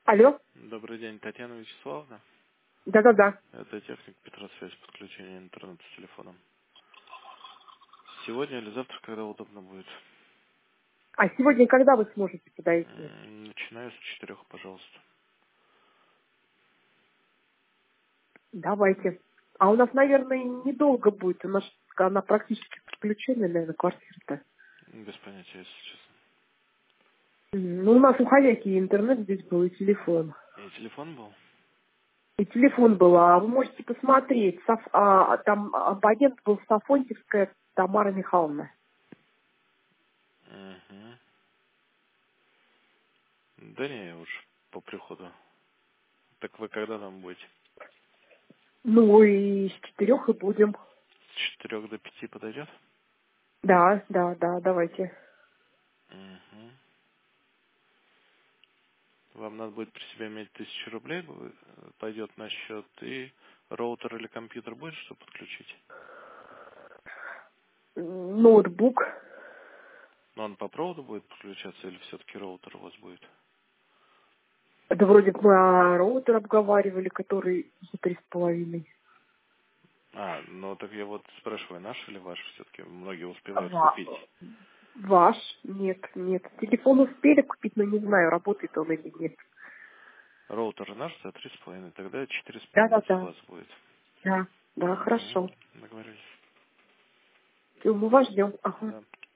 Алло? Добрый день, Татьяна Вячеславовна. Да-да-да. Это техник Петросвязь, подключение интернета с телефоном. Сегодня или завтра, когда удобно будет? А сегодня когда вы сможете подойти? Начинаю с 4, пожалуйста. Давайте. А у нас, наверное, недолго будет. У нас она практически подключенная, наверное, квартира-то. Без понятия, если честно. Ну, у нас уходящий интернет здесь был и телефон. И телефон был? И телефон был, а вы можете посмотреть. Там абонент был Сафонтьевская Тамара Михайловна. Угу. Да не, уж по приходу. Так вы когда там будете? Ну, и с 4 и будем. С 4 до 5 подойдет? Да, да, да, давайте. Угу. Вам надо будет при себе иметь 1000 рублей, пойдет на счет, и роутер или компьютер будет, что подключить? Ноутбук. Но он по проводу будет подключаться или все-таки роутер у вас будет? Это вроде бы мы роутер обговаривали, который за 3,5. Ну так я вот спрашиваю, наш или ваш все-таки? Многие успевают Ва- купить. Ваш? Нет, нет. Телефон успели купить, но не знаю, работает он или нет. Роутер наш за 3,5, тогда 4,5 с Да-да-да. вас будет. Да, да, Угу. хорошо. Договорились. Всё, мы вас ждем. Ага. Да.